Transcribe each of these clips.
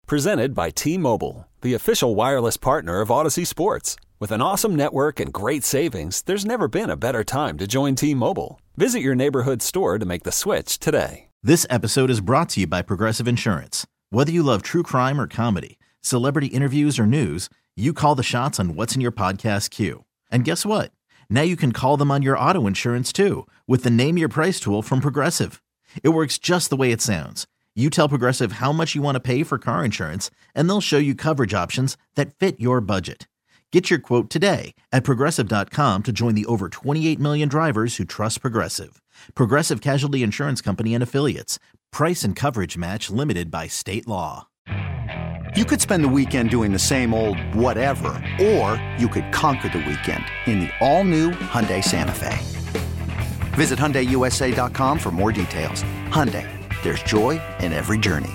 Presented by T-Mobile, the official wireless partner of Odyssey Sports. With an awesome network and great savings, there's never been a better time to join T-Mobile. Visit your neighborhood store to make the switch today. This episode is brought to you by Progressive Insurance. Whether you love true crime or comedy, celebrity interviews or news, you call the shots on what's in your podcast queue. And guess what? Now you can call them on your auto insurance too with the Name Your Price tool from Progressive. It works just the way it sounds. You tell Progressive how much you want to pay for car insurance, and they'll show you coverage options that fit your budget. Get your quote today at Progressive.com to join the over 28 million drivers who trust Progressive. Progressive Casualty Insurance Company and Affiliates. Price and coverage match limited by state law. You could spend the weekend doing the same old whatever, or you could conquer the weekend in the all-new Hyundai Santa Fe. Visit HyundaiUSA.com for more details. Hyundai, there's joy in every journey.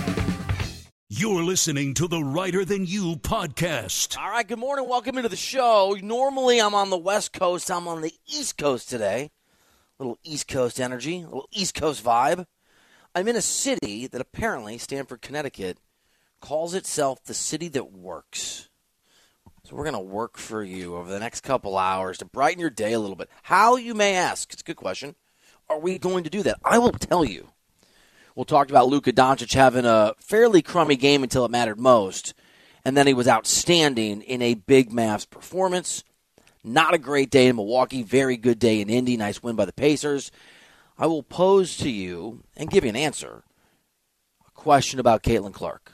You're listening to the Writer Than You podcast. All right, good morning. Welcome into the show. Normally, I'm on the West Coast. I'm on the East Coast today. A little East Coast energy, a little East Coast vibe. I'm in a city that apparently, Stamford, Connecticut, calls itself the city that works. So we're going to work for you over the next couple hours to brighten your day a little bit. How, you may ask, it's a good question, are we going to do that? I will tell you. We'll talk about Luka Doncic having a fairly crummy game until it mattered most, and then he was outstanding in a big Mavs performance. Not a great day in Milwaukee, very good day in Indy, nice win by the Pacers. I will pose to you and give you an answer, a question about Caitlin Clark.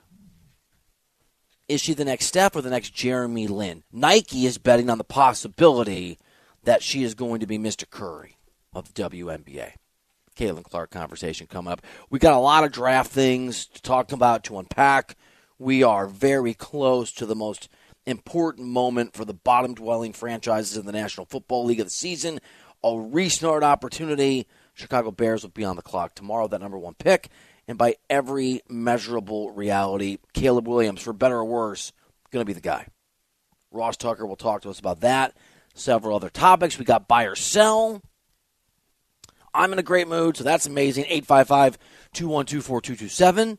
Is she the next Steph or the next Jeremy Lin? Nike is betting on the possibility that she is going to be Mr. Curry of the WNBA. Caitlin Clark conversation coming up. We got a lot of draft things to talk about, to unpack. We are very close to the most important moment for the bottom-dwelling franchises in the National Football League of the season. A restart opportunity. Chicago Bears will be on the clock tomorrow, that number one pick. And by every measurable reality, Caleb Williams, for better or worse, going to be the guy. Ross Tucker will talk to us about that. Several other topics. We got buy or sell. I'm in a great mood, so that's amazing. 855-212-4227.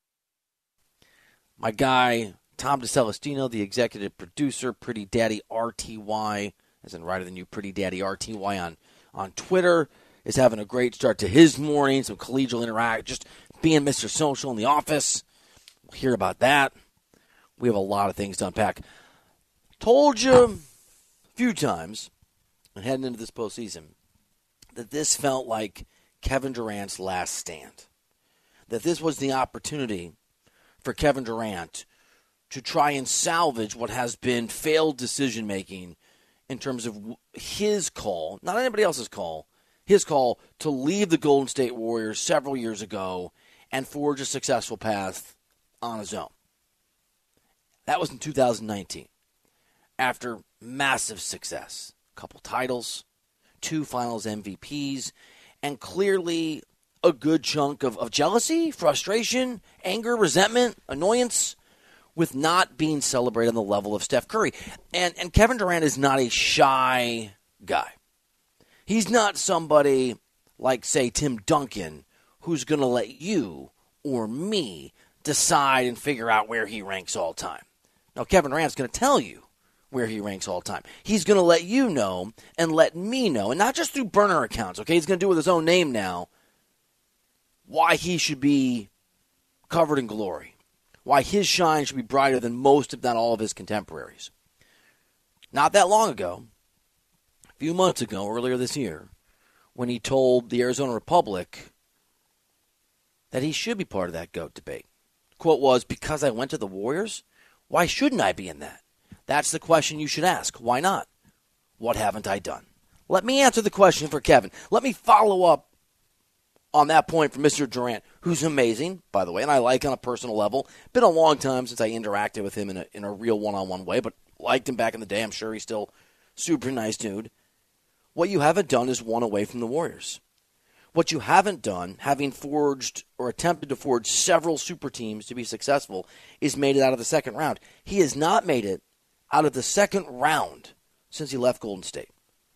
My guy, Tom DeCelestino, the executive producer, Pretty Daddy RTY, as in Writer Than You, Pretty Daddy RTY on Twitter, is having a great start to his morning, some collegial interaction, just being Mr. Social in the office. We'll hear about that. We have a lot of things to unpack. Told you a few times, and heading into this postseason, that this felt like Kevin Durant's last stand. That this was the opportunity for Kevin Durant to try and salvage what has been failed decision-making in terms of his call, not anybody else's call, his call to leave the Golden State Warriors several years ago and forge a successful path on his own. That was in 2019. After massive success, a couple titles, 2 finals MVPs, and clearly a good chunk of jealousy, frustration, anger, resentment, annoyance with not being celebrated on the level of Steph Curry. And Kevin Durant is not a shy guy. He's not somebody like, say, Tim Duncan, who's going to let you or me decide and figure out where he ranks all time. Now, Kevin Durant's going to tell you where he ranks all time. He's going to let you know and let me know, and not just through burner accounts, okay? He's going to do it with his own name now, why he should be covered in glory, why his shine should be brighter than most, if not all, of his contemporaries. Not that long ago, a few months ago, earlier this year, when he told the Arizona Republic that he should be part of that GOAT debate. The quote was, "Because I went to the Warriors, why shouldn't I be in that?" That's the question you should ask. Why not? What haven't I done? Let me answer the question for Kevin. Let me follow up on that point for Mr. Durant, who's amazing, by the way, and I like on a personal level. Been a long time since I interacted with him in a real one-on-one way, but liked him back in the day. I'm sure he's still super nice dude. What you haven't done is won away from the Warriors. What you haven't done, having forged or attempted to forge several super teams to be successful, is made it out of the second round. He has not made it out of the second round since he left Golden State.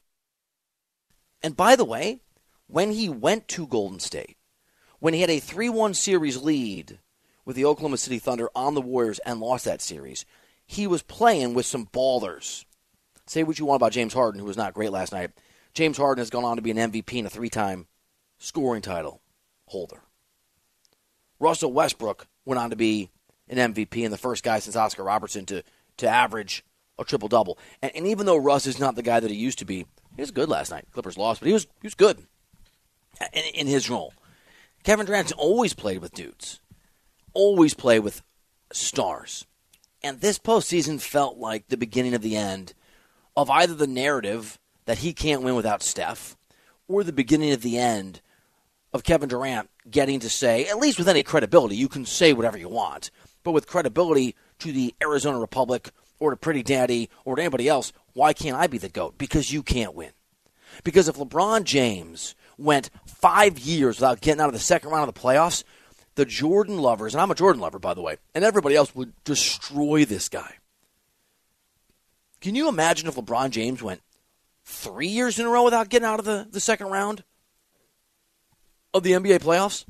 And by the way, when he went to Golden State, when he had a 3-1 series lead with the Oklahoma City Thunder on the Warriors and lost that series, he was playing with some ballers. Say what you want about James Harden, who was not great last night. James Harden has gone on to be an MVP and a 3-time scoring title holder. Russell Westbrook went on to be an MVP and the first guy since Oscar Robertson to average a triple-double. And even though Russ is not the guy that he used to be, he was good last night. Clippers lost, but he was good in his role. Kevin Durant's always played with dudes. Always played with stars. And this postseason felt like the beginning of the end of either the narrative that he can't win without Steph or the beginning of the end of Kevin Durant getting to say, at least with any credibility, you can say whatever you want, but with credibility to the Arizona Republic or to Pretty Daddy or to anybody else, why can't I be the GOAT? Because you can't win. Because if LeBron James went 5 years without getting out of the second round of the playoffs, the Jordan lovers, and I'm a Jordan lover, by the way, and everybody else would destroy this guy. Can you imagine if LeBron James went 3 years in a row without getting out of the second round of the NBA playoffs?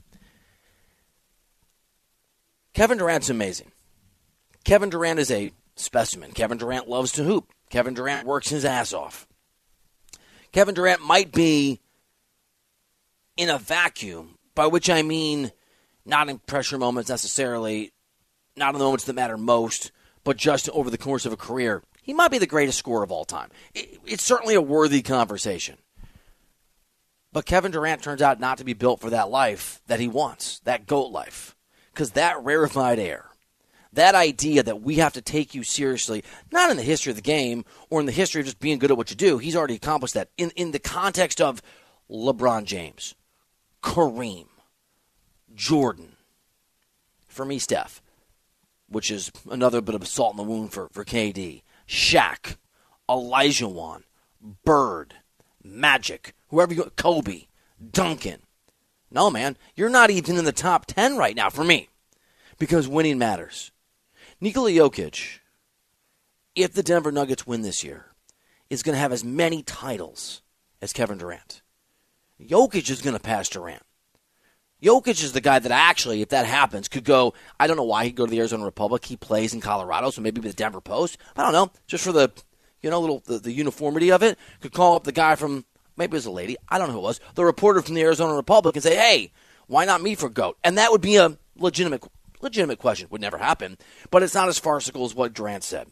Kevin Durant's amazing. Kevin Durant is a specimen. Kevin Durant loves to hoop. Kevin Durant works his ass off. Kevin Durant might be in a vacuum, by which I mean not in pressure moments necessarily, not in the moments that matter most, but just over the course of a career. He might be the greatest scorer of all time. It's certainly a worthy conversation. But Kevin Durant turns out not to be built for that life that he wants, that GOAT life. Because that rarefied air, that idea that we have to take you seriously, not in the history of the game or in the history of just being good at what you do, he's already accomplished that. In the context of LeBron James, Kareem, Jordan, for me, Steph, which is another bit of salt in the wound for KD, Shaq, Olajuwon, Bird, Magic, whoever you go, Kobe, Duncan. No, man, you're not even in the top 10 right now for me because winning matters. Nikola Jokic, if the Denver Nuggets win this year, is going to have as many titles as Kevin Durant. Jokic is going to pass Durant. Jokic is the guy that actually, if that happens, could go, I don't know why he'd go to the Arizona Republic. He plays in Colorado, so maybe with the Denver Post. I don't know, just for the uniformity of it. Could call up the guy from, maybe it was a lady, I don't know who it was, the reporter from the Arizona Republic and say, hey, why not me for GOAT? And that would be a legitimate question. Would never happen, but it's not as farcical as what Durant said.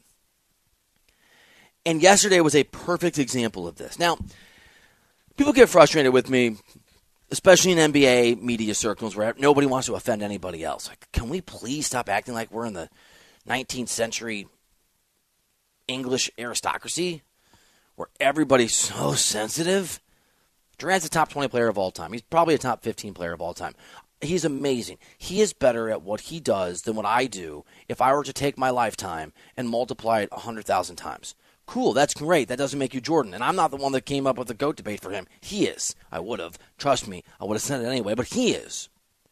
And yesterday was a perfect example of this. Now, people get frustrated with me, especially in NBA media circles where nobody wants to offend anybody else. Like, can we please stop acting like we're in the 19th century English aristocracy where everybody's so sensitive? Durant's a top 20 player of all time. He's probably a top 15 player of all time. He's amazing. He is better at what he does than what I do if I were to take my lifetime and multiply it 100,000 times. Cool, that's great. That doesn't make you Jordan. And I'm not the one that came up with the GOAT debate for him. He is. I would have. Trust me, I would have said it anyway, but he is.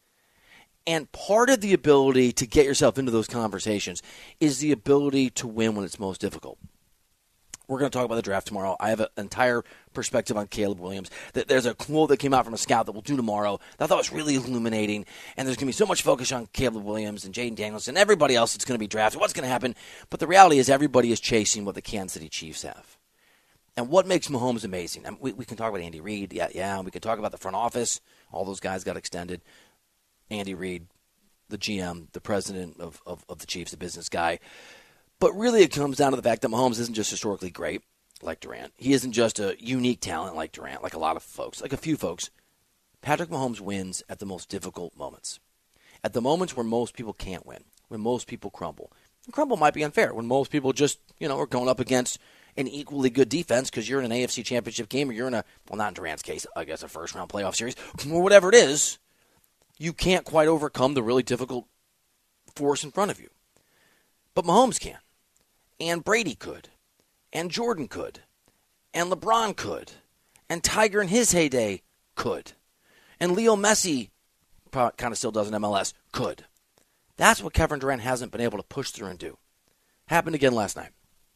And part of the ability to get yourself into those conversations is the ability to win when it's most difficult. We're going to talk about the draft tomorrow. I have an entire perspective on Caleb Williams. There's a quote that came out from a scout that we'll do tomorrow that I thought was really illuminating. And there's going to be so much focus on Caleb Williams and Jaden Daniels and everybody else that's going to be drafted. What's going to happen? But the reality is everybody is chasing what the Kansas City Chiefs have. And what makes Mahomes amazing? I mean, we can talk about Andy Reid. Yeah. We can talk about the front office. All those guys got extended. Andy Reid, the GM, the president of the Chiefs, the business guy. But really it comes down to the fact that Mahomes isn't just historically great like Durant. He isn't just a unique talent like Durant, like a lot of folks, like a few folks. Patrick Mahomes wins at the most difficult moments. At the moments where most people can't win, when most people crumble. And crumble might be unfair, when most people just, are going up against an equally good defense because you're in an AFC championship game or you're in not in Durant's case, I guess a first-round playoff series, or whatever it is, you can't quite overcome the really difficult force in front of you. But Mahomes can. And Brady could, and Jordan could, and LeBron could, and Tiger in his heyday could, and Leo Messi, kind of still does in MLS, could. That's what Kevin Durant hasn't been able to push through and do. Happened again last night.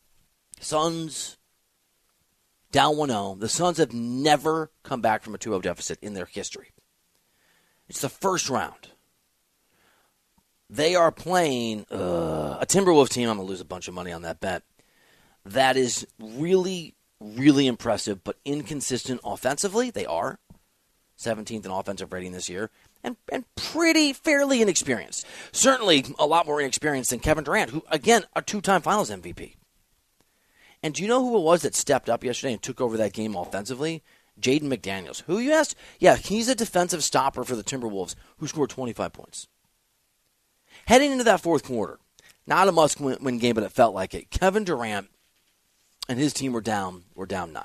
Suns down 1-0. The Suns have never come back from a 2-0 deficit in their history. It's the first round. They are playing a Timberwolves team. I'm going to lose a bunch of money on that bet. That is really, really impressive, but inconsistent offensively. They are 17th in offensive rating this year, and pretty fairly inexperienced. Certainly a lot more inexperienced than Kevin Durant, who, again, a two-time Finals MVP. And do you know who it was that stepped up yesterday and took over that game offensively? Jaden McDaniels. Who you asked? Yeah, he's a defensive stopper for the Timberwolves who scored 25 points. Heading into that fourth quarter, not a must-win game, but it felt like it. Kevin Durant and his team were down 9.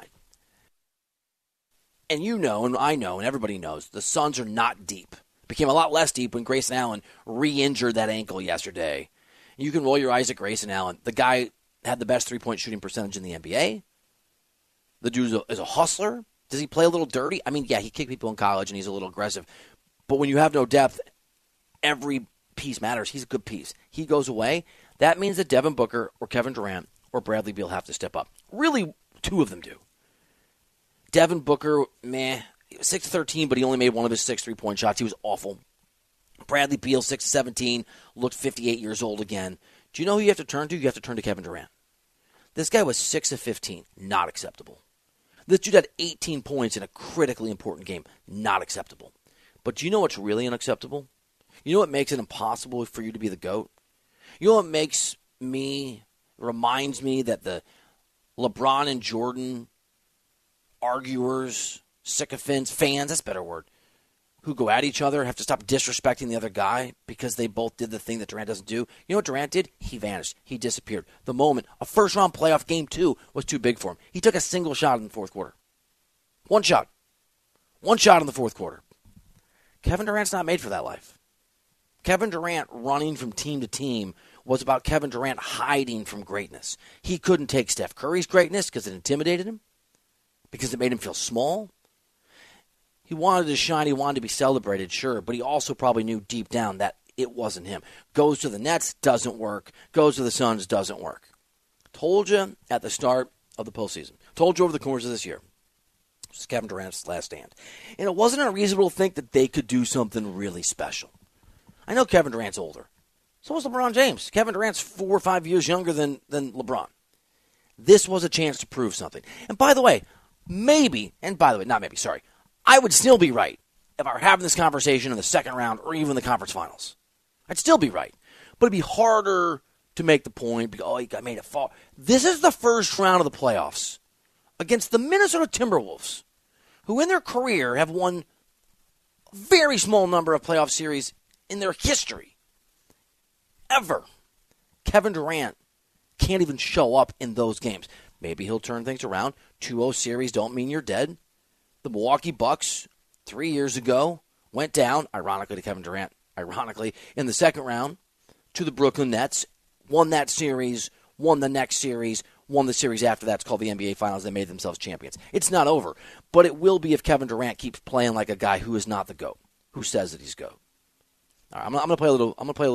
And you know, and I know, and everybody knows, the Suns are not deep. It became a lot less deep when Grayson Allen re-injured that ankle yesterday. You can roll your eyes at Grayson Allen. The guy had the best three-point shooting percentage in the NBA. The dude is a hustler. Does he play a little dirty? I mean, yeah, he kicked people in college and he's a little aggressive. But when you have no depth, every piece matters. He's a good piece. He goes away. That means that Devin Booker or Kevin Durant or Bradley Beal have to step up. Really, two of them do. Devin Booker, 6-13, but he only made one of his 6 3-point shots. He was awful. Bradley Beal, 6-17, looked 58 years old again. Do you know who you have to turn to? You have to turn to Kevin Durant. This guy was 6-15, not acceptable. This dude had 18 points in a critically important game, not acceptable. But do you know what's really unacceptable? You know what makes it impossible for you to be the GOAT? You know what reminds me that the LeBron and Jordan arguers, sycophants, fans, that's a better word, who go at each other have to stop disrespecting the other guy because they both did the thing that Durant doesn't do. You know what Durant did? He vanished. He disappeared. The moment a first-round playoff game 2 was too big for him. He took a single shot in the fourth quarter. One shot. One shot in the fourth quarter. Kevin Durant's not made for that life. Kevin Durant running from team to team was about Kevin Durant hiding from greatness. He couldn't take Steph Curry's greatness because it intimidated him, because it made him feel small. He wanted to shine. He wanted to be celebrated, sure, but he also probably knew deep down that it wasn't him. Goes to the Nets, doesn't work. Goes to the Suns, doesn't work. Told you at the start of the postseason. Told you over the course of this year. This is Kevin Durant's last stand. And it wasn't unreasonable to think that they could do something really special. I know Kevin Durant's older. So was LeBron James. Kevin Durant's 4 or 5 years younger than LeBron. This was a chance to prove something. And by the way, I would still be right if I were having this conversation in the second round or even the conference finals. I'd still be right. But it'd be harder to make the point, he made it fall. This is the first round of the playoffs against the Minnesota Timberwolves, who in their career have won a very small number of playoff series in their history. Ever. Kevin Durant can't even show up in those games. Maybe he'll turn things around. 2-0 series don't mean you're dead. The Milwaukee Bucks 3 years ago went down, ironically to Kevin Durant, in the second round to the Brooklyn Nets, won that series, won the next series, won the series after that. It's called the NBA Finals. They made themselves champions. It's not over, but it will be if Kevin Durant keeps playing like a guy who is not the GOAT, who says that he's GOAT. All right, I'm gonna play a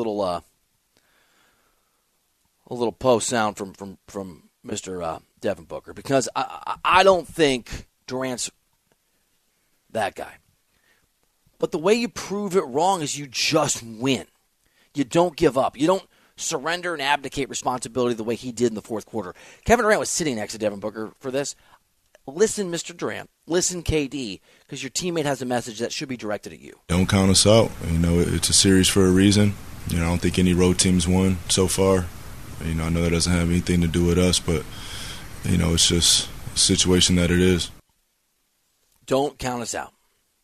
little post sound from Mr. Devin Booker, because I don't think Durant's that guy. But the way you prove it wrong is you just win. You don't give up. You don't surrender and abdicate responsibility the way he did in the fourth quarter. Kevin Durant was sitting next to Devin Booker for this. Listen, Mr. Durant. Listen, KD, because your teammate has a message that should be directed at you. Don't count us out. It's a series for a reason. I don't think any road teams won so far. I know that doesn't have anything to do with us, but, it's just a situation that it is. Don't count us out.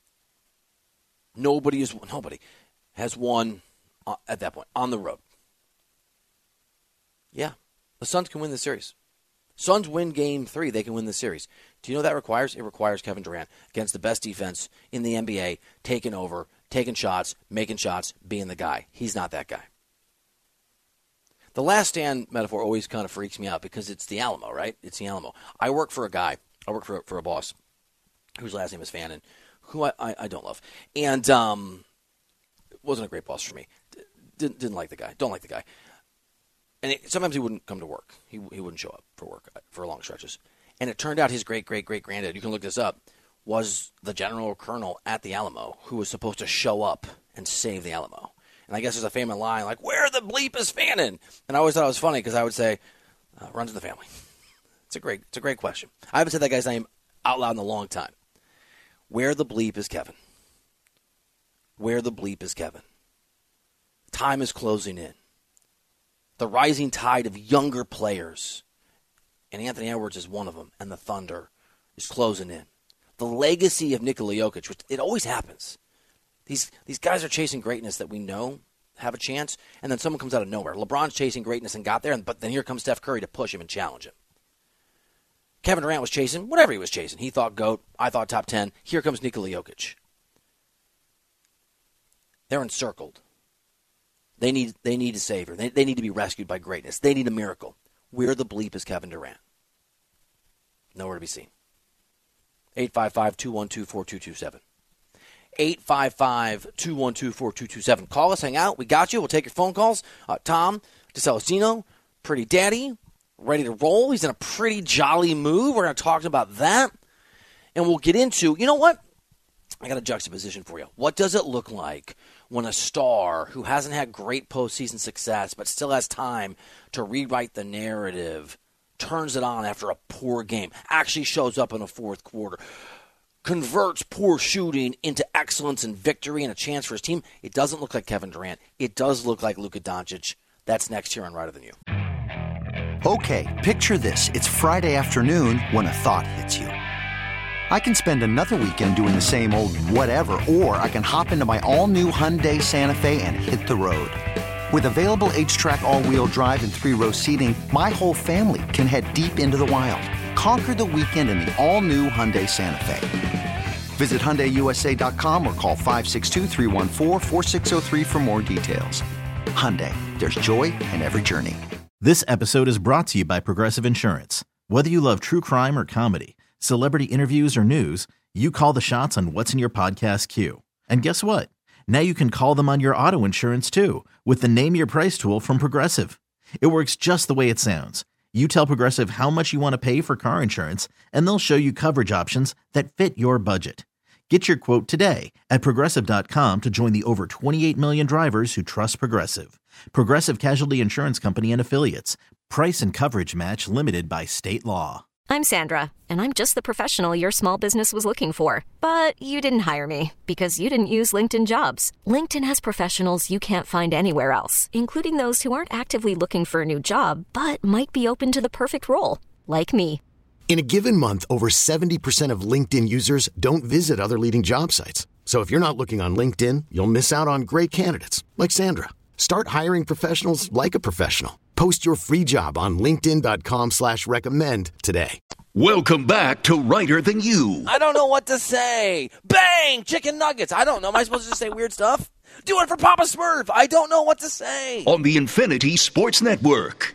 Nobody has won at that point on the road. Yeah, the Suns can win the series. Suns win Game 3, they can win the series. Do you know what that requires? It requires Kevin Durant against the best defense in the NBA, taking over, taking shots, making shots, being the guy. He's not that guy. The last stand metaphor always kind of freaks me out because it's the Alamo, right? It's the Alamo. I work for a boss whose last name is Fannin, who I don't love. And wasn't a great boss for me. Didn't like the guy. Don't like the guy. And sometimes he wouldn't come to work. He wouldn't show up for work for long stretches. And it turned out his great-great-great-granddad, you can look this up, was the general colonel at the Alamo who was supposed to show up and save the Alamo. And I guess there's a famous line like, where the bleep is Fannin? And I always thought it was funny because I would say, runs in the family. It's a great question. I haven't said that guy's name out loud in a long time. Where the bleep is Kevin? Where the bleep is Kevin? Time is closing in. The rising tide of younger players, and Anthony Edwards is one of them, and the Thunder is closing in. The legacy of Nikola Jokic, which it always happens. These guys are chasing greatness that we know have a chance, and then someone comes out of nowhere. LeBron's chasing greatness and got there, but then here comes Steph Curry to push him and challenge him. Kevin Durant was chasing whatever he was chasing. He thought GOAT. I thought top 10. Here comes Nikola Jokic. They're encircled. They need a savior. They need to be rescued by greatness. They need a miracle. Where the bleep is Kevin Durant? Nowhere to be seen. 855-212-4227. 855-212-4227. Call us, hang out. We got you. We'll take your phone calls. Tom DeCelestino, Pretty Daddy, ready to roll. He's in a pretty jolly mood. We're going to talk about that. And we'll get into, you know what? I got a juxtaposition for you. What does it look like when a star who hasn't had great postseason success but still has time to rewrite the narrative, turns it on after a poor game, actually shows up in the fourth quarter, converts poor shooting into excellence and victory and a chance for his team? It doesn't look like Kevin Durant. It does look like Luka Doncic. That's next here on Righter Than You. Okay, picture this. It's Friday afternoon when a thought hits you. I can spend another weekend doing the same old whatever, or I can hop into my all-new Hyundai Santa Fe and hit the road. With available H-Track all-wheel drive and 3-row seating, my whole family can head deep into the wild. Conquer the weekend in the all-new Hyundai Santa Fe. Visit HyundaiUSA.com or call 562-314-4603 for more details. Hyundai, there's joy in every journey. This episode is brought to you by Progressive Insurance. Whether you love true crime or comedy, celebrity interviews or news, you call the shots on what's in your podcast queue. And guess what? Now you can call them on your auto insurance too with the Name Your Price tool from Progressive. It works just the way it sounds. You tell Progressive how much you want to pay for car insurance, and they'll show you coverage options that fit your budget. Get your quote today at Progressive.com to join the over 28 million drivers who trust Progressive. Progressive Casualty Insurance Company and Affiliates. Price and coverage match limited by state law. I'm Sandra, and I'm just the professional your small business was looking for. But you didn't hire me because you didn't use LinkedIn Jobs. LinkedIn has professionals you can't find anywhere else, including those who aren't actively looking for a new job, but might be open to the perfect role, like me. In a given month, over 70% of LinkedIn users don't visit other leading job sites. So if you're not looking on LinkedIn, you'll miss out on great candidates like Sandra. Start hiring professionals like a professional. Post your free job on linkedin.com/recommend today. Welcome back to Righter Than You. I don't know what to say. Bang! Chicken nuggets. I don't know. Am I supposed to just say weird stuff? Do it for Papa Smurf. I don't know what to say. On the Infinity Sports Network.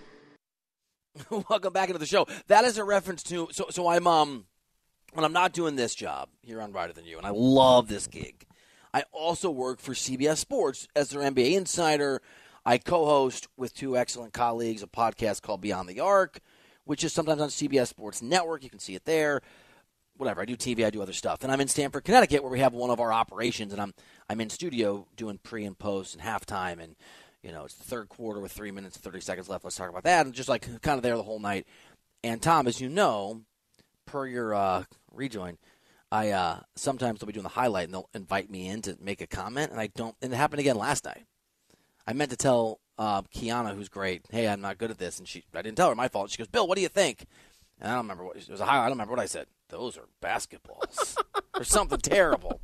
Welcome back into the show. That is a reference to, so I'm, when I'm not doing this job here on Righter Than You, and I love this gig, I also work for CBS Sports as their NBA insider. I co-host with two excellent colleagues a podcast called Beyond the Arc, which is sometimes on CBS Sports Network. You can see it there. Whatever. I do TV. I do other stuff. And I'm in Stamford, Connecticut, where we have one of our operations, and I'm in studio doing pre and post and halftime, and you know it's the third quarter with 3 minutes and 30 seconds left. Let's talk about that. And just like kind of there the whole night. And Tom, as you know, per your rejoin, I sometimes they'll be doing the highlight and they'll invite me in to make a comment, and I don't. And it happened again last night. I meant to tell Kiana, who's great, hey, I'm not good at this, and I didn't tell her. My fault. She goes, Bill, what do you think? And I don't remember what it was. I don't remember what I said. Those are basketballs or something terrible.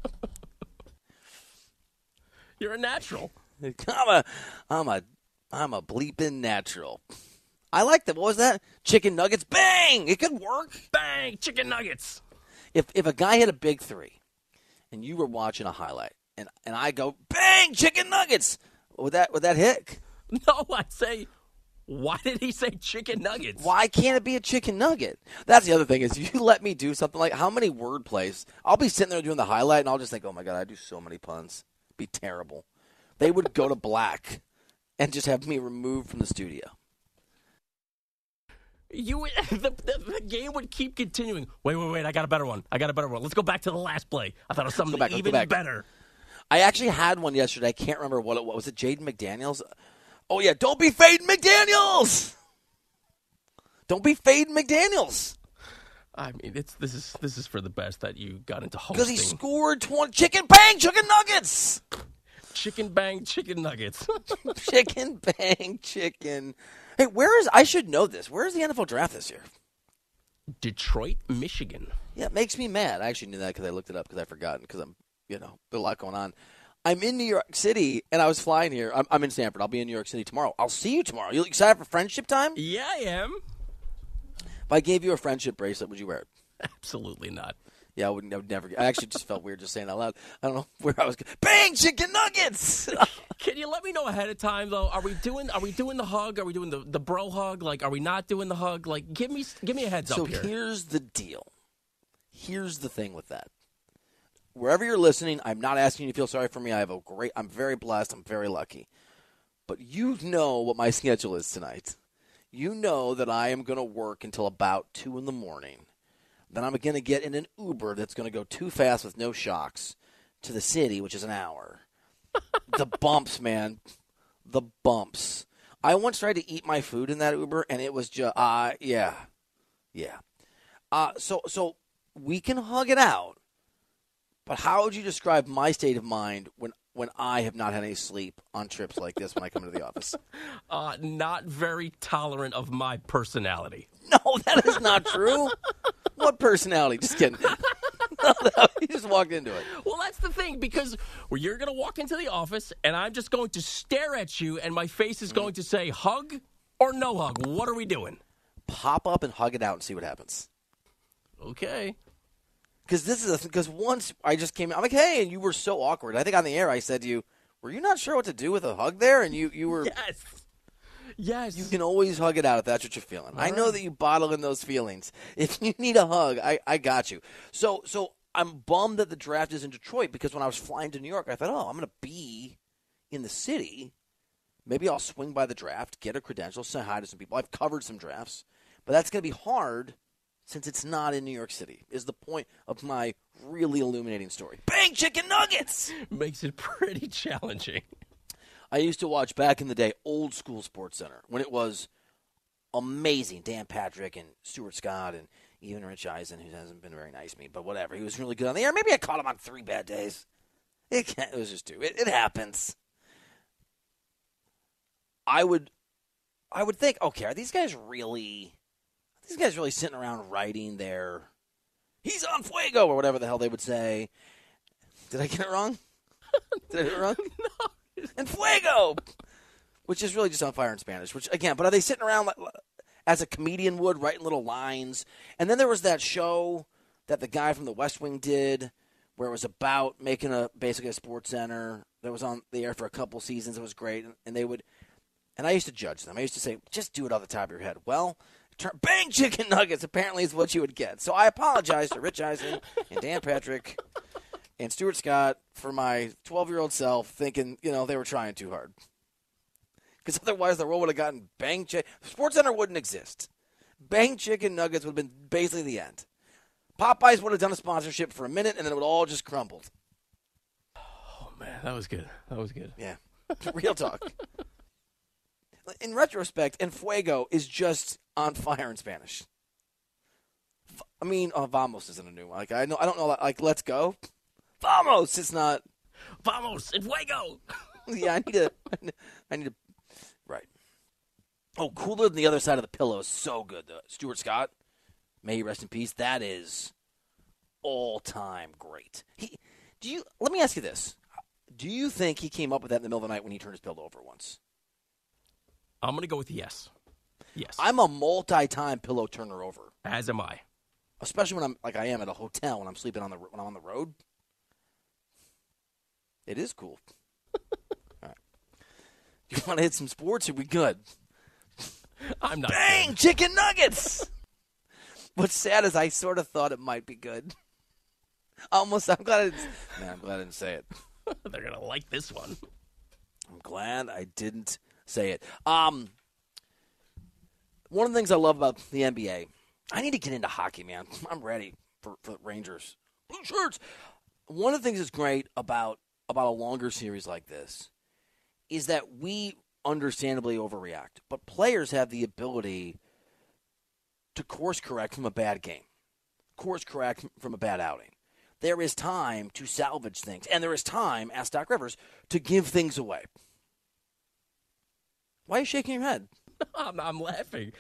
You're a natural. I'm a bleeping natural. I like that. What was that? Chicken nuggets. Bang! It could work. Bang! Chicken nuggets. If a guy hit a big three, and you were watching a highlight, and I go, bang! Chicken nuggets. Would that hit? No, I'd say, why did he say chicken nuggets? Why can't it be a chicken nugget? That's the other thing is you let me do something like how many word plays? I'll be sitting there doing the highlight, and I'll just think, oh, my God, I do so many puns. It'd be terrible. They would go to black and just have me removed from the studio. The game would keep continuing. Wait, I got a better one. Let's go back to the last play. I thought of something even better. I actually had one yesterday. I can't remember what it was. Was it Jaden McDaniels? Oh, yeah. Don't be fading McDaniels. Don't be fading McDaniels. I mean, this is for the best that you got into hosting. Because he scored 20 chicken nuggets. Chicken bang chicken nuggets. Chicken bang chicken. Hey, I should know this. Where is the NFL draft this year? Detroit, Michigan. Yeah, it makes me mad. I actually knew that because I looked it up because I forgot because I'm, there's a lot going on. I'm in New York City, and I was flying here. I'm in Stanford. I'll be in New York City tomorrow. I'll see you tomorrow. You excited for friendship time? Yeah, I am. If I gave you a friendship bracelet, would you wear it? Absolutely not. Yeah, I would never. I actually just felt weird just saying it out loud. I don't know where I was going. Bang, chicken nuggets! Can you let me know ahead of time, though? Are we doing the hug? Are we doing the bro hug? Like, are we not doing the hug? Like, give me a heads up here. So here's the deal. Here's the thing with that. Wherever you're listening, I'm not asking you to feel sorry for me. I'm very blessed. I'm very lucky. But you know what my schedule is tonight. You know that I am going to work until about 2 in the morning. Then I'm going to get in an Uber that's going to go too fast with no shocks to the city, which is an hour. The bumps, man. The bumps. I once tried to eat my food in that Uber, and it was just, yeah. So we can hug it out, but how would you describe my state of mind when I have not had any sleep on trips like this when I come into the office? Not very tolerant of my personality. No, that is not true. What personality? Just kidding. No, you just walked into it. Well, that's the thing, because you're going to walk into the office, and I'm just going to stare at you, and my face is going to say hug or no hug. What are we doing? Pop up and hug it out and see what happens. Okay. Because once I just came in, I'm like, hey, and you were so awkward. I think on the air I said to you, were you not sure what to do with a hug there? And you were. Yes. You can always hug it out if that's what you're feeling. I know that you bottle in those feelings. If you need a hug, I got you. So I'm bummed that the draft is in Detroit, because when I was flying to New York, I thought, I'm going to be in the city. Maybe I'll swing by the draft, get a credential, say hi to some people. I've covered some drafts. But that's going to be hard since it's not in New York City, is the point of my really illuminating story. Bang, chicken nuggets! Makes it pretty challenging. I used to watch, back in the day, old school SportsCenter when it was amazing. Dan Patrick and Stuart Scott and even Rich Eisen, who hasn't been very nice to me, but whatever. He was really good on the air. Maybe I caught him on 3 bad days. It was just 2. It happens. I would think, okay, are these guys really sitting around writing their "he's on fuego" or whatever the hell they would say? Did I get it wrong? Did I get it wrong? No. And fuego, which is really just on fire in Spanish. Which again, but are they sitting around as a comedian would, writing little lines? And then there was that show that the guy from The West Wing did, where it was about making basically a sports center that was on the air for a couple seasons. It was great, and they would. And I used to judge them. I used to say, just do it off the top of your head. Well, bang, chicken nuggets apparently is what you would get. So I apologize to Rich Eisen and Dan Patrick and Stuart Scott for my 12-year-old self thinking, they were trying too hard. Because otherwise the world would have gotten bang chicken. SportsCenter wouldn't exist. Bang chicken nuggets would have been basically the end. Popeyes would have done a sponsorship for a minute, and then it would all just crumbled. Oh, man, that was good. Yeah. Real talk. In retrospect, and fuego is just on fire in Spanish. I mean, vamos isn't a new one. Like I don't know. Like let's go, vamos. It's not vamos and fuego. Yeah, I need to. Right. Oh, Cooler Than the Other Side of the Pillow is so good. Stuart Scott, may he rest in peace. That is all-time great. Let me ask you this: do you think he came up with that in the middle of the night when he turned his pillow over once? I'm going to go with yes. Yes. I'm a multi-time pillow turner over. As am I. Especially when I am at a hotel when I'm sleeping when I'm on the road. It is cool. All right. You want to hit some sports? Are we good? I'm not. Bang! Good. Chicken nuggets! What's sad is I sort of thought it might be good. I'm glad I didn't say it. They're going to like this one. I'm glad I didn't say it. One of the things I love about the NBA, I need to get into hockey, man. I'm ready for Rangers. Blue shirts. One of the things that's great about about a longer series like this is that we understandably overreact, but players have the ability to course correct from a bad game, course correct from a bad outing. There is time to salvage things, and there is time, ask Doc Rivers, to give things away. Why are you shaking your head? I'm laughing.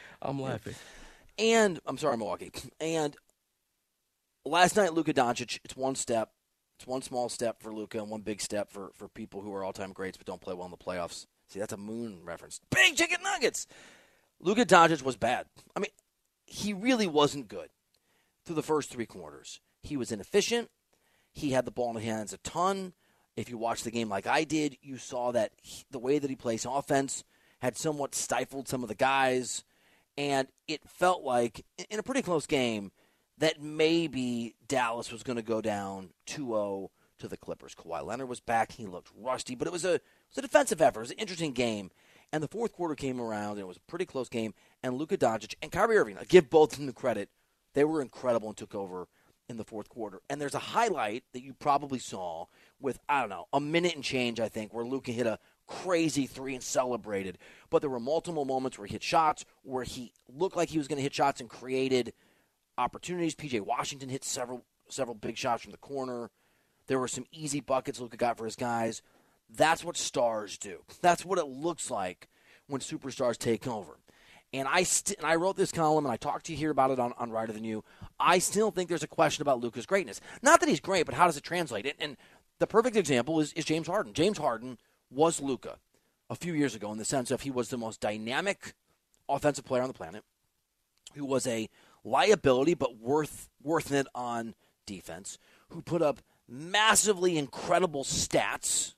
And, I'm sorry, Milwaukee. And last night, Luka Doncic, it's one step. It's one small step for Luka and one big step for people who are all-time greats but don't play well in the playoffs. See, that's a Moon reference. Big chicken nuggets! Luka Doncic was bad. I mean, he really wasn't good through the first three quarters. He was inefficient. He had the ball in his hands a ton. If you watched the game like I did, you saw that the way that he plays offense had somewhat stifled some of the guys. And it felt like, in a pretty close game, that maybe Dallas was going to go down 2-0 to the Clippers. Kawhi Leonard was back. He looked rusty, but it was a defensive effort. It was an interesting game. And the fourth quarter came around, and it was a pretty close game. And Luka Doncic and Kyrie Irving, I give both of them the credit. They were incredible and took over in the fourth quarter. And there's a highlight that you probably saw with, I don't know, a minute and change, I think, where Luka hit a crazy three and celebrated. But there were multiple moments where he hit shots, where he looked like he was going to hit shots and created opportunities. P.J. Washington hit several big shots from the corner. There were some easy buckets Luka got for his guys. That's what stars do. That's what it looks like when superstars take over. And I wrote this column, and I talked to you here about it on Righter Than You. I still think there's a question about Luka's greatness. Not that he's great, but how does it translate? And the perfect example is James Harden. James Harden was Luka a few years ago in the sense of he was the most dynamic offensive player on the planet, who was a liability but worth it on defense, who put up massively incredible stats,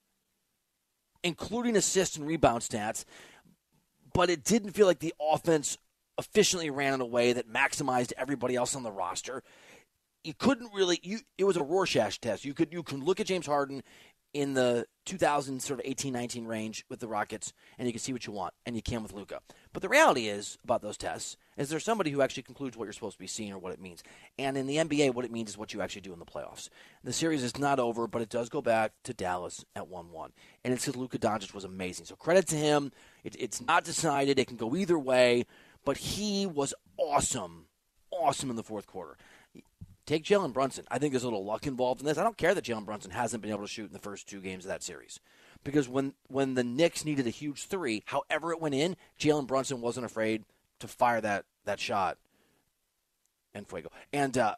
including assist and rebound stats, but it didn't feel like the offense efficiently ran in a way that maximized everybody else on the roster. You couldn't really it was a Rorschach test. You can look at James Harden in the 2000 sort of 18-19 range with the Rockets, and you can see what you want, and you can with Luka. But the reality is about those tests is there's somebody who actually concludes what you're supposed to be seeing or what it means. And in the NBA, what it means is what you actually do in the playoffs. The series is not over, but it does go back to Dallas at 1-1. And it's because Luka Doncic was amazing. So credit to him. It's not decided. It can go either way. But he was awesome in the fourth quarter. Take Jalen Brunson. I think there's a little luck involved in this. I don't care that Jalen Brunson hasn't been able to shoot in the first two games of that series. Because when the Knicks needed a huge three, however it went in, Jalen Brunson wasn't afraid to fire that shot. And fuego. And I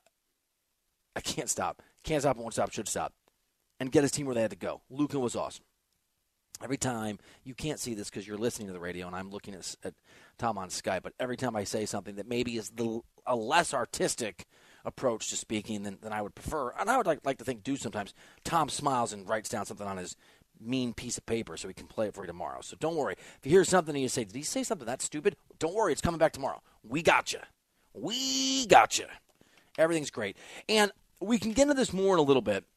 can't stop. Can't stop, won't stop, should stop. And get his team where they had to go. Luka was awesome. Every time, you can't see this because you're listening to the radio and I'm looking at Tom on Skype, but every time I say something that maybe is a less artistic approach to speaking than I would prefer, and I would like to think do sometimes, Tom smiles and writes down something on his mean piece of paper so he can play it for you tomorrow. So don't worry. If you hear something and you say, did he say something that stupid? Don't worry, it's coming back tomorrow. We got you. We got you. Everything's great. And we can get into this more in a little bit.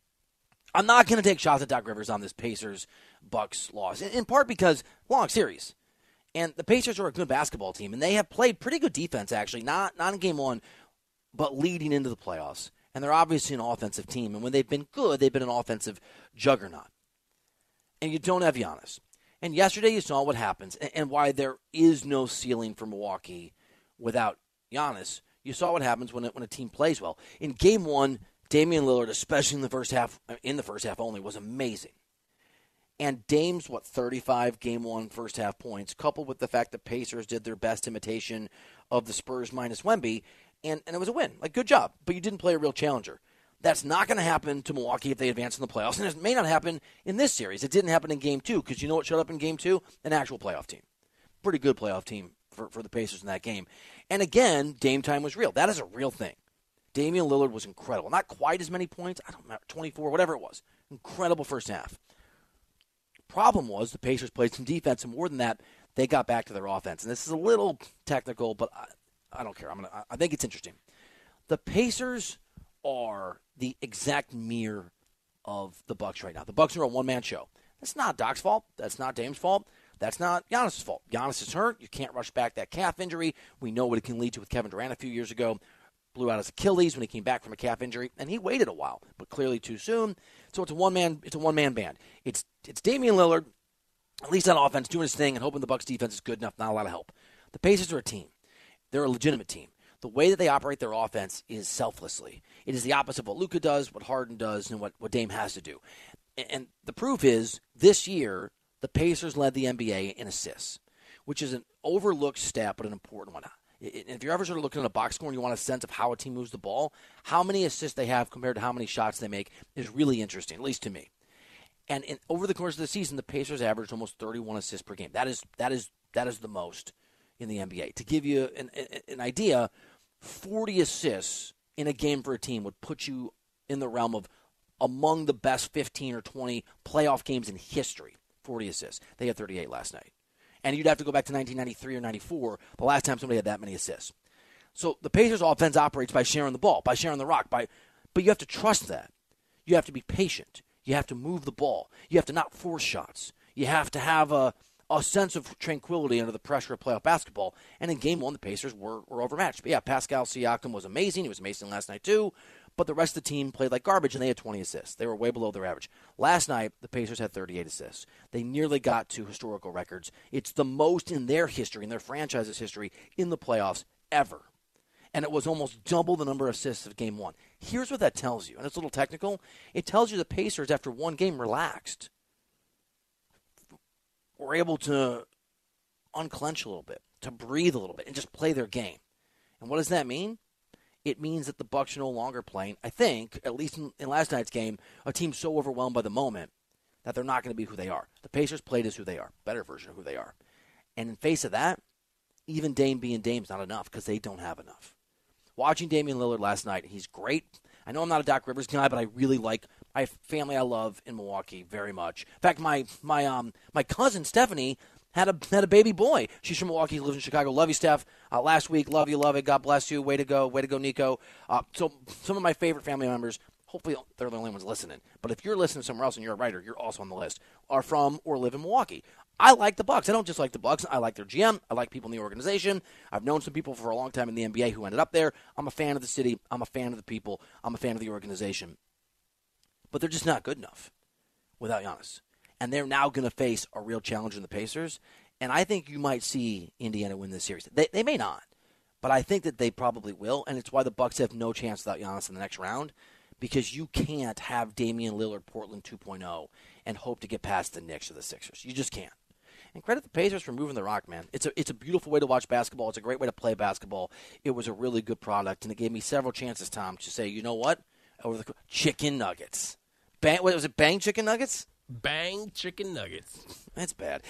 I'm not going to take shots at Doc Rivers on this Pacers-Bucks loss, in part because long series. And the Pacers are a good basketball team, and they have played pretty good defense, actually, not in game one, but leading into the playoffs. And they're obviously an offensive team, and when they've been good, they've been an offensive juggernaut. And you don't have Giannis. And yesterday you saw what happens and why there is no ceiling for Milwaukee without Giannis. You saw what happens when a team plays well. In game one, Damian Lillard, especially in the first half only, was amazing. And Dame's, 35 game one, first half points, coupled with the fact that Pacers did their best imitation of the Spurs minus Wemby, and it was a win. Good job. But you didn't play a real challenger. That's not going to happen to Milwaukee if they advance in the playoffs, and it may not happen in this series. It didn't happen in game two, because you know what showed up in game two? An actual playoff team. Pretty good playoff team for the Pacers in that game. And again, Dame time was real. That is a real thing. Damian Lillard was incredible. Not quite as many points. I don't know, 24, whatever it was. Incredible first half. Problem was the Pacers played some defense, and more than that, they got back to their offense. And this is a little technical, but I don't care. I think it's interesting. The Pacers are the exact mirror of the Bucks right now. The Bucks are a one-man show. That's not Doc's fault. That's not Dame's fault. That's not Giannis' fault. Giannis is hurt. You can't rush back that calf injury. We know what it can lead to with Kevin Durant a few years ago. blew out his Achilles when he came back from a calf injury, and he waited a while, but clearly too soon. So it's a one-man band. It's Damian Lillard, at least on offense, doing his thing and hoping the Bucks defense is good enough, not a lot of help. The Pacers are a team. They're a legitimate team. The way that they operate their offense is selflessly. It is the opposite of what Luka does, what Harden does, and what Dame has to do. And the proof is, this year, the Pacers led the NBA in assists, which is an overlooked stat, but an important one. If you're ever sort of looking at a box score and you want a sense of how a team moves the ball, how many assists they have compared to how many shots they make is really interesting, at least to me. And over the course of the season, the Pacers averaged almost 31 assists per game. That is the most in the NBA. To give you an idea, 40 assists in a game for a team would put you in the realm of among the best 15 or 20 playoff games in history. 40 assists. They had 38 last night. And you'd have to go back to 1993 or 94, the last time somebody had that many assists. So the Pacers' offense operates by sharing the ball, by sharing the rock. But you have to trust that. You have to be patient. You have to move the ball. You have to not force shots. You have to have a sense of tranquility under the pressure of playoff basketball. And in Game 1, the Pacers were overmatched. But yeah, Pascal Siakam was amazing. He was amazing last night too. But the rest of the team played like garbage, and they had 20 assists. They were way below their average. Last night, the Pacers had 38 assists. They nearly got to historical records. It's the most in their history, in their franchise's history, in the playoffs ever. And it was almost double the number of assists of Game 1. Here's what that tells you, and it's a little technical. It tells you the Pacers, after one game, relaxed. Were able to unclench a little bit, to breathe a little bit, and just play their game. And what does that mean? It means that the Bucks are no longer playing, I think, at least in last night's game, a team so overwhelmed by the moment that they're not going to be who they are. The Pacers played as who they are, better version of who they are. And in face of that, even Dame being Dame's not enough because they don't have enough. Watching Damian Lillard last night, he's great. I know I'm not a Doc Rivers guy, but I really like my family I love in Milwaukee very much. In fact, my cousin Stephanie had a baby boy. She's from Milwaukee, lives in Chicago. Love you, Steph. Last week, love it. God bless you. Way to go, Nico. So some of my favorite family members, hopefully they're the only ones listening, but if you're listening somewhere else and you're a writer, you're also on the list, are from or live in Milwaukee. I like the Bucks. I don't just like the Bucks. I like their GM. I like people in the organization. I've known some people for a long time in the NBA who ended up there. I'm a fan of the city. I'm a fan of the people. I'm a fan of the organization. But they're just not good enough without Giannis. And they're now going to face a real challenge in the Pacers. And I think you might see Indiana win this series. They may not, but I think that they probably will. And it's why the Bucks have no chance without Giannis in the next round, because you can't have Damian Lillard Portland 2.0 and hope to get past the Knicks or the Sixers. You just can't. And credit the Pacers for moving the rock, man. It's a beautiful way to watch basketball. It's a great way to play basketball. It was a really good product, and it gave me several chances, Tom, to say, you know what? Chicken nuggets. Was it Bang Chicken Nuggets? Bang Chicken Nuggets. That's bad.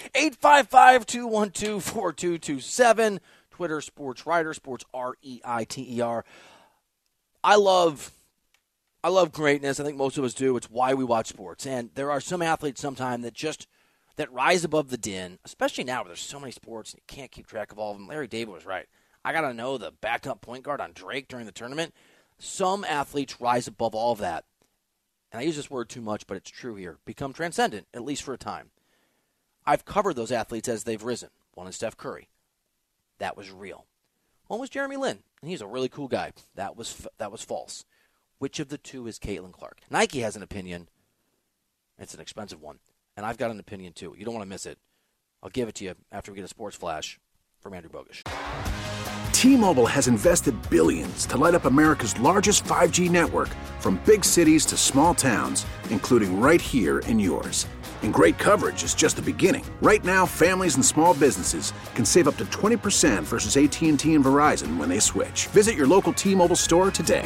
855-212-4227. Twitter, Sports Writer, Sports REITER. I love greatness. I think most of us do. It's why we watch sports. And there are some athletes sometimes that rise above the din, especially now where there's so many sports and you can't keep track of all of them. Larry David was right. I got to know the backup point guard on Drake during the tournament. Some athletes rise above all of that. And I use this word too much, but it's true here. Become transcendent, at least for a time. I've covered those athletes as they've risen. One is Steph Curry. That was real. One was Jeremy Lin, and he's a really cool guy. That was false. Which of the two is Caitlin Clark? Nike has an opinion. It's an expensive one. And I've got an opinion, too. You don't want to miss it. I'll give it to you after we get a sports flash from Andrew Bogusch. T-Mobile has invested billions to light up America's largest 5G network, from big cities to small towns, including right here in yours. And great coverage is just the beginning. Right now, families and small businesses can save up to 20% versus AT&T and Verizon when they switch. Visit your local T-Mobile store today.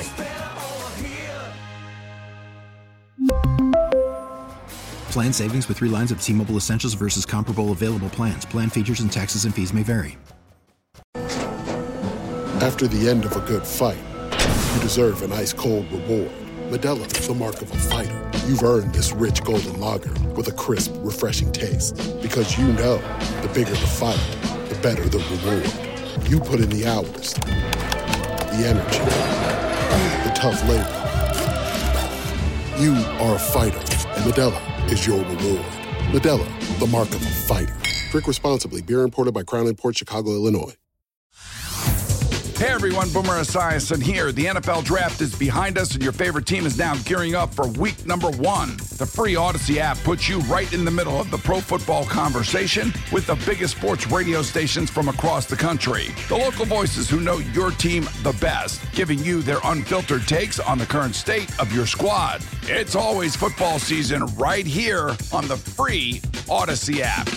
Plan savings with 3 lines of T-Mobile Essentials versus comparable available plans. Plan features and taxes and fees may vary. After the end of a good fight, you deserve an ice-cold reward. Modelo is the mark of a fighter. You've earned this rich golden lager with a crisp, refreshing taste. Because you know, the bigger the fight, the better the reward. You put in the hours, the energy, the tough labor. You are a fighter, and Modelo is your reward. Modelo, the mark of a fighter. Drink responsibly. Beer imported by Crown Imports, Chicago, Illinois. Hey everyone, Boomer Esiason here. The NFL draft is behind us and your favorite team is now gearing up for week number 1. The free Odyssey app puts you right in the middle of the pro football conversation with the biggest sports radio stations from across the country. The local voices who know your team the best, giving you their unfiltered takes on the current state of your squad. It's always football season right here on the free Odyssey app.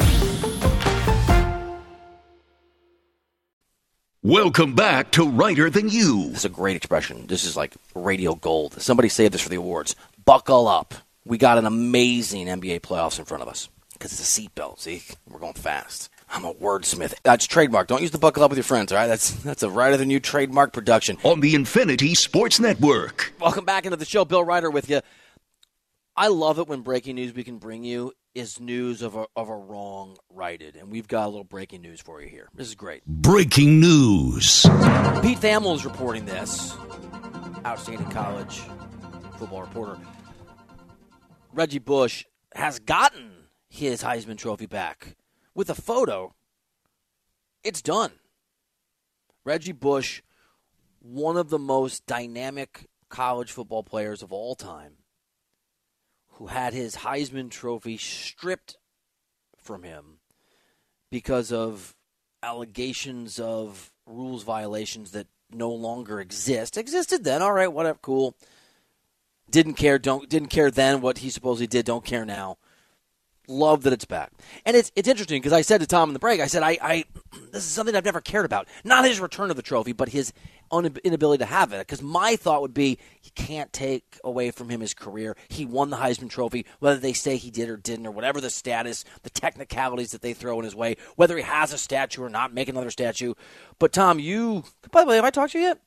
Welcome back to Writer Than You. This is a great expression. This is like radio gold. Somebody saved this for the awards. Buckle up. We got an amazing NBA playoffs in front of us because it's a seatbelt. See, we're going fast. I'm a wordsmith. That's trademark. Don't use the buckle up with your friends, all right? That's a Writer Than You trademark production. On the Infinity Sports Network. Welcome back into the show. Bill Ryder with you. I love it when breaking news we can bring you is news of a wrong righted. And we've got a little breaking news for you here. This is great. Breaking news. Pete Thamel is reporting this. Outstanding college football reporter. Reggie Bush has gotten his Heisman Trophy back with a photo. It's done. Reggie Bush, one of the most dynamic college football players of all time, who had his Heisman Trophy stripped from him because of allegations of rules violations that no longer existed then. All right, whatever, cool. Didn't care then what he supposedly did. Don't care now. Love that it's back. And it's interesting because I said to Tom in the break, I said, I this is something I've never cared about. Not his return of the trophy, but his inability to have it. Because my thought would be, you can't take away from him his career. He won the Heisman Trophy, whether they say he did or didn't, or whatever the status, the technicalities that they throw in his way, whether he has a statue or not, make another statue. But Tom, by the way, have I talked to you yet?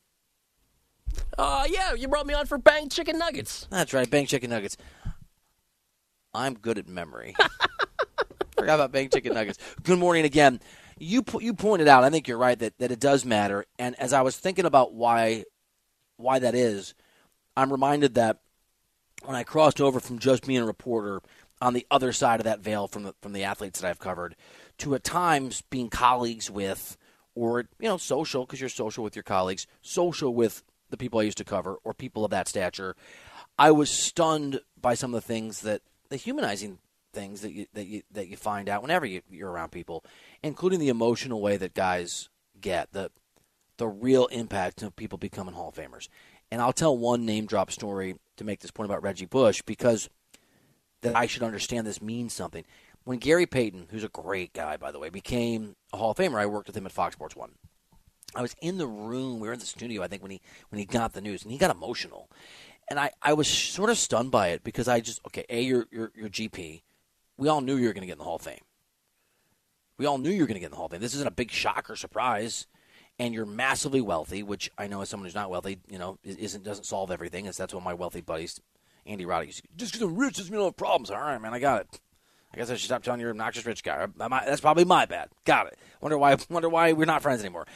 Yeah, you brought me on for Bang Chicken Nuggets. That's right, Bang Chicken Nuggets. I'm good at memory. Forgot about Bang Chicken Nuggets. Good morning again. You pointed out, I think you're right, that it does matter. And as I was thinking about why that is, I'm reminded that when I crossed over from just being a reporter on the other side of that veil from the athletes that I've covered to at times being colleagues with, or social, because you're social with your colleagues, social with the people I used to cover, or people of that stature, I was stunned by some of the things the humanizing things that you find out whenever you're around people, including the emotional way that guys get, the real impact of people becoming Hall of Famers. And I'll tell one name drop story to make this point about Reggie Bush, because that I should understand this means something. When Gary Payton, who's a great guy, by the way, became a Hall of Famer, I worked with him at Fox Sports 1. I was in the room, we were in the studio, I think, when he got the news, and he got emotional. And I was sort of stunned by it because you're GP. We all knew you were going to get in the Hall of Fame. This isn't a big shock or surprise. And you're massively wealthy, which I know as someone who's not wealthy, doesn't solve everything. That's what my wealthy buddies, Andy Roddick, used to just because I'm rich doesn't mean I have problems. All right, man, I got it. I guess I should stop telling you you're an obnoxious rich guy. That's probably my bad. Got it. Wonder why we're not friends anymore.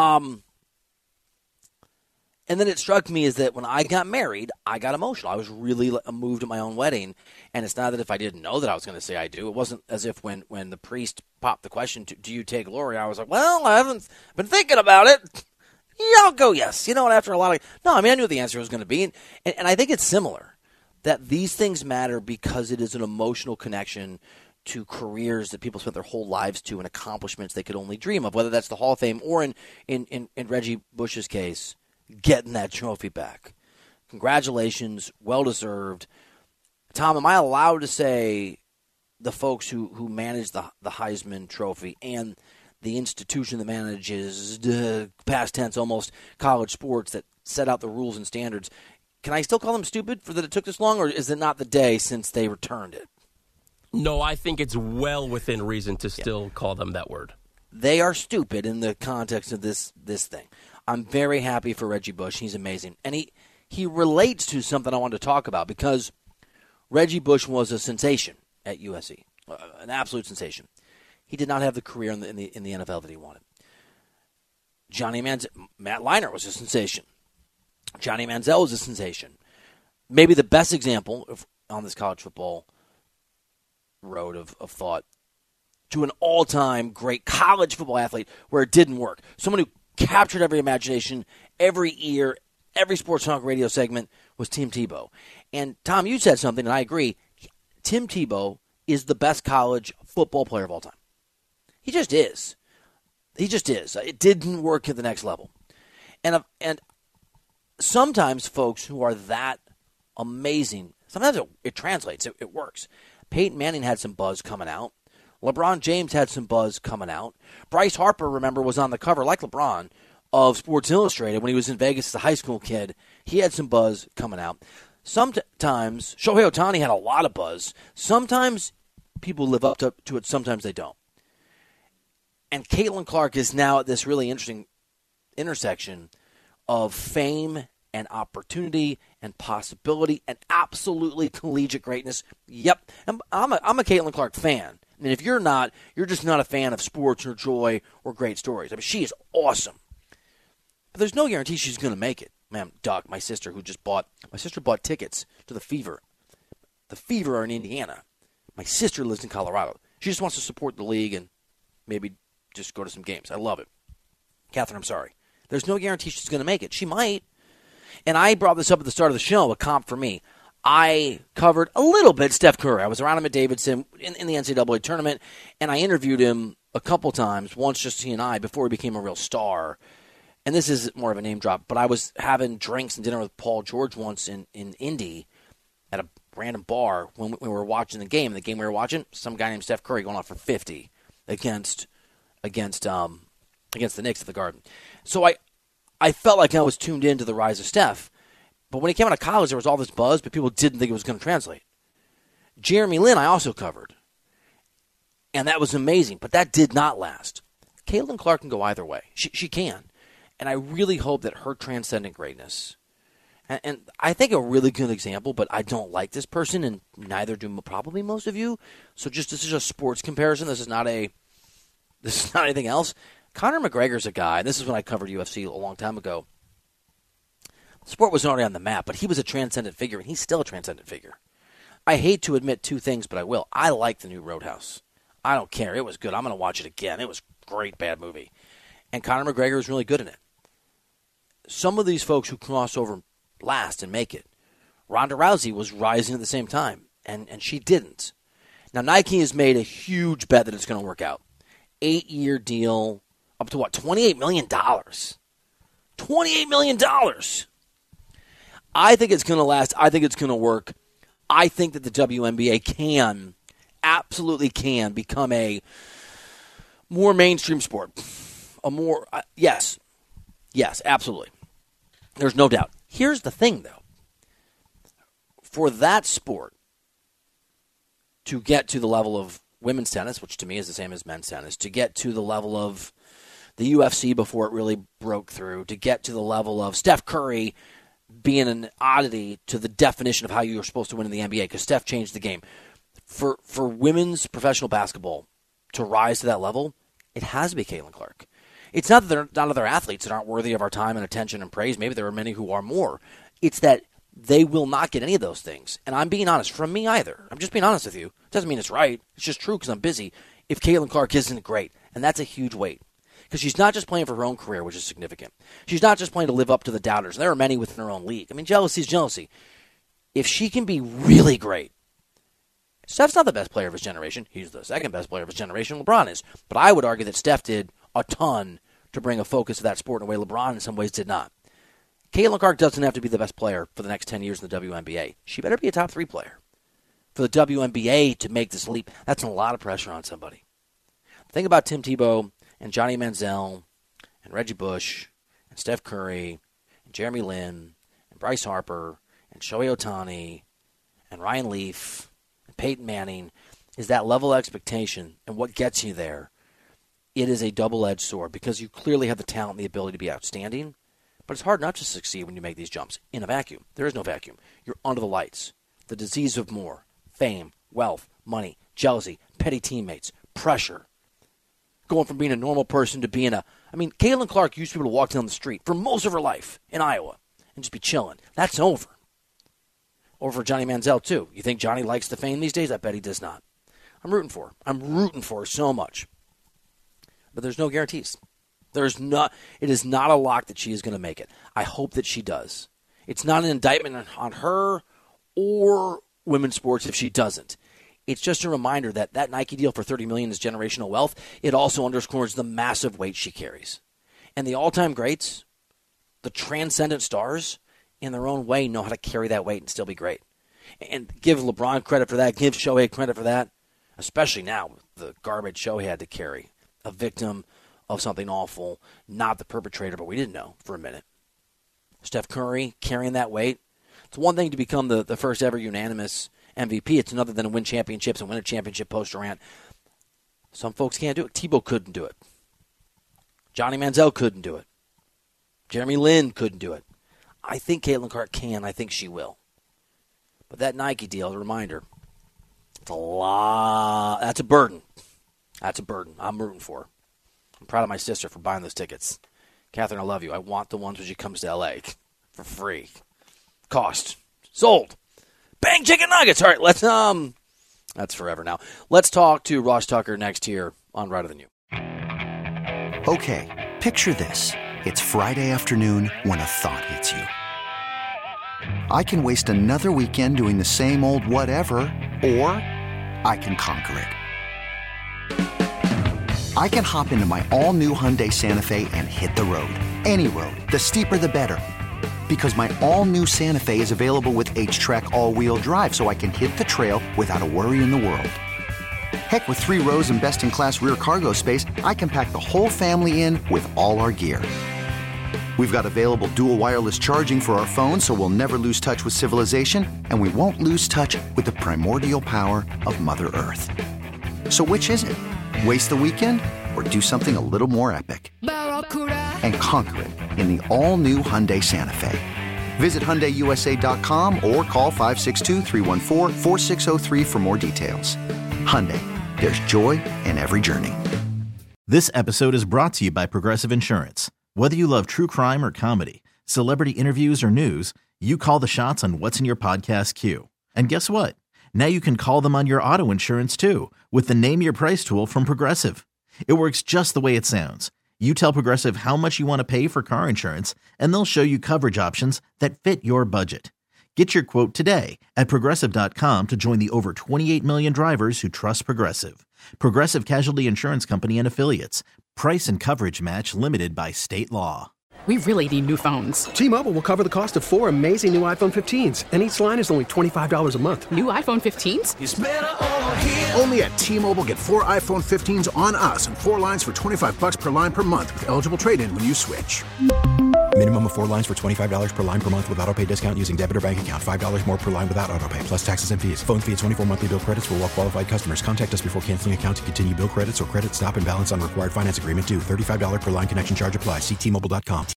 And then it struck me is that when I got married, I got emotional. I was really moved at my own wedding. And it's not that if I didn't know that I was going to say I do. It wasn't as if when the priest popped the question, do you take Lori? I was like, well, I haven't been thinking about it. Yeah, I'll go yes. And after a lot of, I knew what the answer was going to be. And I think it's similar, that these things matter because it is an emotional connection to careers that people spent their whole lives to and accomplishments they could only dream of, whether that's the Hall of Fame or in Reggie Bush's case, getting that trophy back. Congratulations, well-deserved. Tom, am I allowed to say the folks who manage the Heisman Trophy and the institution that manages, past tense almost, college sports that set out the rules and standards, can I still call them stupid for that it took this long, or is it not the day since they returned it? No, I think it's well within reason to still call them that word. They are stupid in the context of this thing. I'm very happy for Reggie Bush. He's amazing. And he relates to something I wanted to talk about because Reggie Bush was a sensation at USC, an absolute sensation. He did not have the career in the NFL that he wanted. Matt Leinart was a sensation. Johnny Manziel was a sensation. Maybe the best example on this college football road of thought to an all-time great college football athlete where it didn't work. Someone who captured every imagination, every ear, every sports talk radio segment was Tim Tebow. And, Tom, you said something, and I agree. Tim Tebow is the best college football player of all time. He just is. He just is. It didn't work at the next level. And sometimes folks who are that amazing, sometimes it translates. It works. Peyton Manning had some buzz coming out. LeBron James had some buzz coming out. Bryce Harper, remember, was on the cover, like LeBron, of Sports Illustrated when he was in Vegas as a high school kid. He had some buzz coming out. Sometimes, Shohei Ohtani had a lot of buzz. Sometimes people live up to it, sometimes they don't. And Caitlin Clark is now at this really interesting intersection of fame and opportunity and possibility and absolutely collegiate greatness. Yep, I'm a Caitlin Clark fan. I mean, if you're not, you're just not a fan of sports or joy or great stories. I mean, she is awesome. But there's no guarantee she's going to make it. Man, Doc, my sister bought tickets to the Fever. The Fever are in Indiana. My sister lives in Colorado. She just wants to support the league and maybe just go to some games. I love it. Catherine, I'm sorry. There's no guarantee she's going to make it. She might. And I brought this up at the start of the show, a comp for me. I covered a little bit Steph Curry. I was around him at Davidson in the NCAA tournament, and I interviewed him a couple times, once just he and I, before he became a real star. And this is more of a name drop, but I was having drinks and dinner with Paul George once in Indy at a random bar when we were watching the game. The game we were watching, some guy named Steph Curry going off for 50 against the Knicks at the Garden. So I felt like I was tuned in to the rise of Steph. But when he came out of college, there was all this buzz, but people didn't think it was going to translate. Jeremy Lin I also covered. And that was amazing, but that did not last. Caitlin Clark can go either way. She can. And I really hope that her transcendent greatness, and I think a really good example, but I don't like this person, and neither do probably most of you. So this is a sports comparison. This is not anything else. Conor McGregor's a guy, and this is when I covered UFC a long time ago. The sport was already on the map, but he was a transcendent figure, and he's still a transcendent figure. I hate to admit two things, but I will. I like the new Roadhouse. I don't care. It was good. I'm going to watch it again. It was a great, bad movie. And Conor McGregor is really good in it. Some of these folks who cross over last and make it. Ronda Rousey was rising at the same time, and she didn't. Now, Nike has made a huge bet that it's going to work out. 8-year deal, up to what, $28 million. $28 million. I think it's going to last. I think it's going to work. I think that the WNBA absolutely can become a more mainstream sport. Yes, absolutely. There's no doubt. Here's the thing, though. For that sport to get to the level of women's tennis, which to me is the same as men's tennis, to get to the level of the UFC before it really broke through, to get to the level of Steph Curry being an oddity to the definition of how you were supposed to win in the NBA, because Steph changed the game. For women's professional basketball to rise to that level, it has to be Caitlin Clark. It's not that there are not other athletes that aren't worthy of our time and attention and praise. Maybe there are many who are more. It's that they will not get any of those things. And I'm being honest. From me either. I'm just being honest with you. It doesn't mean it's right. It's just true because I'm busy. If Caitlin Clark isn't great, and that's a huge weight. Because she's not just playing for her own career, which is significant. She's not just playing to live up to the doubters. There are many within her own league. I mean, jealousy is jealousy. If she can be really great, Steph's not the best player of his generation. He's the second best player of his generation. LeBron is. But I would argue that Steph did a ton to bring a focus to that sport in a way LeBron in some ways did not. Caitlin Clark doesn't have to be the best player for the next 10 years in the WNBA. She better be a top 3 player. For the WNBA to make this leap, that's a lot of pressure on somebody. Think about Tim Tebow and Johnny Manziel and Reggie Bush and Steph Curry and Jeremy Lin and Bryce Harper and Shohei Ohtani and Ryan Leaf and Peyton Manning. Is that level of expectation and what gets you there. It is a double-edged sword because you clearly have the talent and the ability to be outstanding, but it's hard not to succeed when you make these jumps in a vacuum. There is no vacuum. You're under the lights. The disease of more, fame, wealth, money, jealousy, petty teammates, pressure. Going from being a normal person to being Caitlin Clark used to be able to walk down the street for most of her life in Iowa and just be chilling. That's over. Over for Johnny Manziel, too. You think Johnny likes the fame these days? I bet he does not. I'm rooting for her. I'm rooting for her so much. But there's no guarantees. It is not a lock that she is going to make it. I hope that she does. It's not an indictment on her or women's sports if she doesn't. It's just a reminder that that Nike deal for $30 million is generational wealth. It also underscores the massive weight she carries. And the all-time greats, the transcendent stars, in their own way know how to carry that weight and still be great. And give LeBron credit for that, give Shohei credit for that, especially now with the garbage Shohei had to carry. A victim of something awful, not the perpetrator, but we didn't know for a minute. Steph Curry carrying that weight. It's one thing to become the first ever unanimous MVP. It's another than to win championships and win a championship post-Durant. Some folks can't do it. Tebow couldn't do it. Johnny Manziel couldn't do it. Jeremy Lin couldn't do it. I think Caitlin Clark can. I think she will. But that Nike deal, a reminder, it's a lot. That's a burden. That's a burden. I'm rooting for her. I'm proud of my sister for buying those tickets. Catherine, I love you. I want the ones when she comes to L.A. for free. Cost. Sold. Bang chicken nuggets. All right, let's that's forever now. Let's talk to Ross Tucker next here on Righter Than You. Okay, picture this. It's Friday afternoon when a thought hits you. I can waste another weekend doing the same old whatever, or I can conquer it. I can hop into my all-new Hyundai Santa Fe and hit the road. Any road. The steeper, the better. Because my all-new Santa Fe is available with H-Track all-wheel drive, so I can hit the trail without a worry in the world. Heck, with 3 rows and best-in-class rear cargo space, I can pack the whole family in with all our gear. We've got available dual wireless charging for our phones, so we'll never lose touch with civilization, and we won't lose touch with the primordial power of Mother Earth. So which is it? Waste the weekend or do something a little more epic? And conquer it in the all-new Hyundai Santa Fe. Visit HyundaiUSA.com or call 562-314-4603 for more details. Hyundai, there's joy in every journey. This episode is brought to you by Progressive Insurance. Whether you love true crime or comedy, celebrity interviews or news, you call the shots on what's in your podcast queue. And guess what? Now you can call them on your auto insurance too with the Name Your Price tool from Progressive. It works just the way it sounds. You tell Progressive how much you want to pay for car insurance, and they'll show you coverage options that fit your budget. Get your quote today at Progressive.com to join the over 28 million drivers who trust Progressive. Progressive Casualty Insurance Company and Affiliates. Price and coverage match limited by state law. We really need new phones. T-Mobile will cover the cost of 4 amazing new iPhone 15s, and each line is only $25 a month. New iPhone 15s? It's better over here. Only at T-Mobile, get 4 iPhone 15s on us and 4 lines for $25 per line per month with eligible trade-in when you switch. Minimum of 4 lines for $25 per line per month with autopay discount using debit or bank account. $5 more per line without autopay, plus taxes and fees. Phone fee at 24 monthly bill credits for well-qualified customers. Contact us before canceling account to continue bill credits or credit stop and balance on required finance agreement due. $35 per line connection charge applies. See T-Mobile.com.